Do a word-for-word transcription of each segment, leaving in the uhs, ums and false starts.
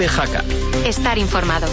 COPE Jaca. Estar informado.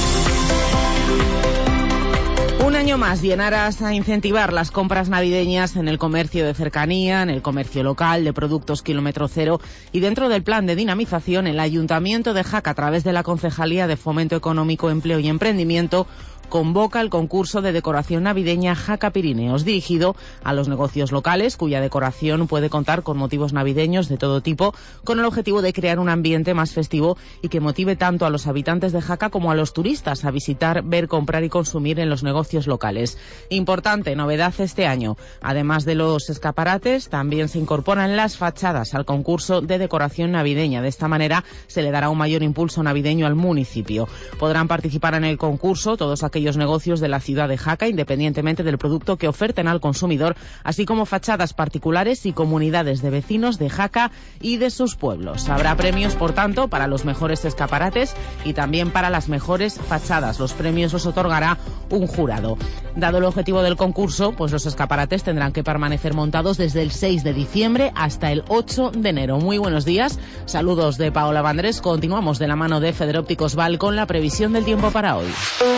Un año más y en aras a incentivar las compras navideñas en el comercio de cercanía, en el comercio local de productos kilómetro cero y dentro del plan de dinamización, el Ayuntamiento de Jaca, a través de la Concejalía de Fomento Económico, Empleo y Emprendimiento, convoca el concurso de decoración navideña Jaca Pirineos, dirigido a los negocios locales, cuya decoración puede contar con motivos navideños de todo tipo, con el objetivo de crear un ambiente más festivo y que motive tanto a los habitantes de Jaca como a los turistas a visitar, ver, comprar y consumir en los negocios locales. Importante novedad este año: además de los escaparates, también se incorporan las fachadas al concurso de decoración navideña. De esta manera se le dará un mayor impulso navideño al municipio. Podrán participar en el concurso todos aquellos negocios de la ciudad de Jaca, independientemente del producto que oferten al consumidor, así como fachadas particulares y comunidades de vecinos de Jaca y de sus pueblos. Habrá premios, por tanto, para los mejores escaparates y también para las mejores fachadas. Los premios los otorgará un jurado. Dado el objetivo del concurso, pues los escaparates tendrán que permanecer montados desde el seis de diciembre hasta el ocho de enero. Muy buenos días, saludos de Paola Vandrés. Continuamos de la mano de Federópticos Val con la previsión del tiempo para hoy.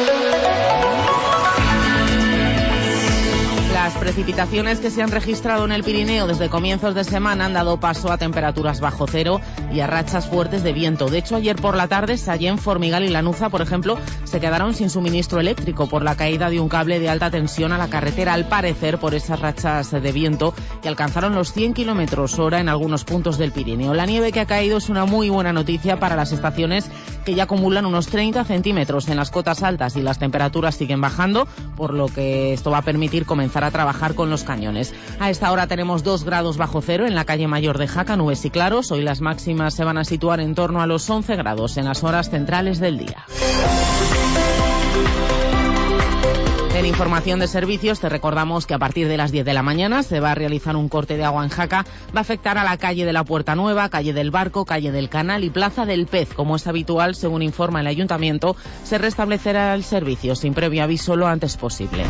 Las precipitaciones que se han registrado en el Pirineo desde comienzos de semana han dado paso a temperaturas bajo cero y a rachas fuertes de viento. De hecho, ayer por la tarde, Sallén, Formigal y Lanuza, por ejemplo, se quedaron sin suministro eléctrico por la caída de un cable de alta tensión a la carretera, al parecer por esas rachas de viento que alcanzaron los cien kilómetros hora en algunos puntos del Pirineo. La nieve que ha caído es una muy buena noticia para las estaciones, que ya acumulan unos treinta centímetros en las cotas altas y las temperaturas siguen bajando, por lo que esto va a permitir comenzar a trabajar con los cañones. A esta hora tenemos dos grados bajo cero en la calle Mayor de Jaca, nubes y claros. Hoy las máximas se van a situar en torno a los once grados en las horas centrales del día. En información de servicios te recordamos que a partir de las diez de la mañana se va a realizar un corte de agua en Jaca. Va a afectar a la calle de la Puerta Nueva, calle del Barco, calle del Canal y Plaza del Pez. Como es habitual, según informa el Ayuntamiento, se restablecerá el servicio sin previo aviso lo antes posible.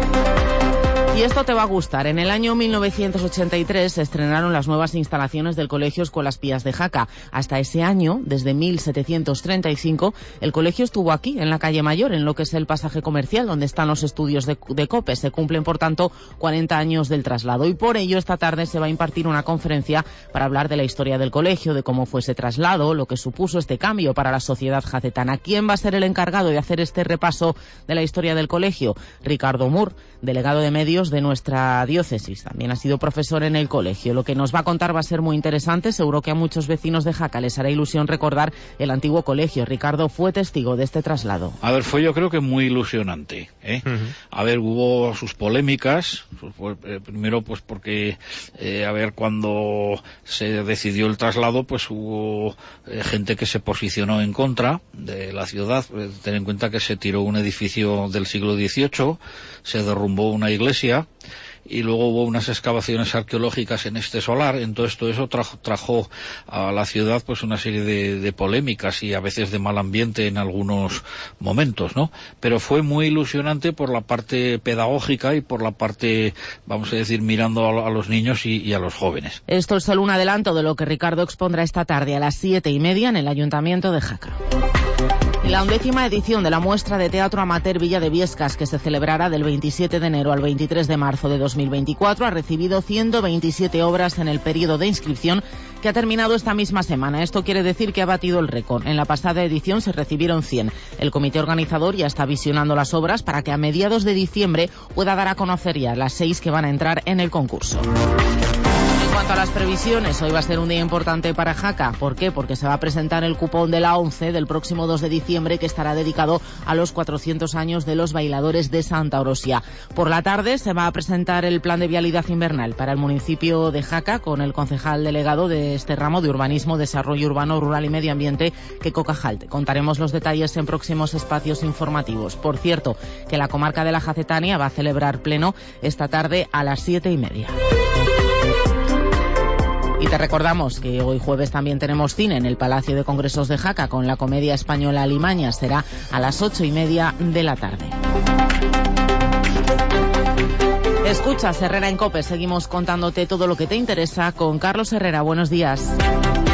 Y esto te va a gustar. En el año mil novecientos ochenta y tres se estrenaron las nuevas instalaciones del Colegio Escuelas Pías de Jaca. Hasta ese año, desde mil setecientos treinta y cinco, el colegio estuvo aquí, en la calle Mayor, en lo que es el pasaje comercial, donde están los estudios de, de COPE. Se cumplen, por tanto, cuarenta años del traslado. Y por ello, esta tarde se va a impartir una conferencia para hablar de la historia del colegio, de cómo fue ese traslado, lo que supuso este cambio para la sociedad jacetana. ¿Quién va a ser el encargado de hacer este repaso de la historia del colegio? Ricardo Mur, delegado de medios de nuestra diócesis. También ha sido profesor en el colegio. Lo que nos va a contar va a ser muy interesante. Seguro que a muchos vecinos de Jaca les hará ilusión recordar el antiguo colegio. Ricardo fue testigo de este traslado. A ver, fue yo creo que muy ilusionante, ¿eh? Uh-huh. A ver, hubo sus polémicas. Pues, eh, primero, pues porque, eh, a ver, cuando se decidió el traslado, pues hubo eh, gente que se posicionó en contra de la ciudad. Eh, ten en cuenta que se tiró un edificio del siglo dieciocho, se derrumbó una iglesia, y luego hubo unas excavaciones arqueológicas en este solar. Entonces todo eso trajo, trajo a la ciudad pues una serie de, de polémicas y a veces de mal ambiente en algunos momentos, ¿no? Pero fue muy ilusionante por la parte pedagógica y por la parte, vamos a decir, mirando a, a los niños y, y a los jóvenes. Esto es solo un adelanto de lo que Ricardo expondrá esta tarde a las siete y media en el Ayuntamiento de Jaca. La undécima edición de la muestra de teatro amateur Villa de Biescas, que se celebrará del veintisiete de enero al veintitrés de marzo de dos mil veinticuatro, ha recibido ciento veintisiete obras en el periodo de inscripción que ha terminado esta misma semana. Esto quiere decir que ha batido el récord. En la pasada edición se recibieron cien. El comité organizador ya está visionando las obras para que a mediados de diciembre pueda dar a conocer ya las seis que van a entrar en el concurso. En cuanto a las previsiones, hoy va a ser un día importante para Jaca. ¿Por qué? Porque se va a presentar el cupón de la ONCE del próximo dos de diciembre, que estará dedicado a los cuatrocientos años de los bailadores de Santa Orosia. Por la tarde se va a presentar el plan de vialidad invernal para el municipio de Jaca, con el concejal delegado de este ramo de Urbanismo, Desarrollo Urbano, Rural y Medio Ambiente, Keko Cajalte. Contaremos los detalles en próximos espacios informativos. Por cierto, que la comarca de la Jacetania va a celebrar pleno esta tarde a las siete y media. Y te recordamos que hoy jueves también tenemos cine en el Palacio de Congresos de Jaca con la comedia española Alimaña. Será a las ocho y media de la tarde. Escuchas Herrera en COPE. Seguimos contándote todo lo que te interesa con Carlos Herrera. Buenos días.